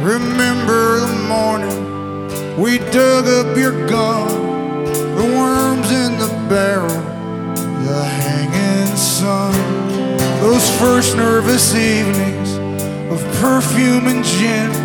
Remember the morning we dug up your gun, the worms in the barrel, the hanging sun. Those first nervous evenings of perfume and gin,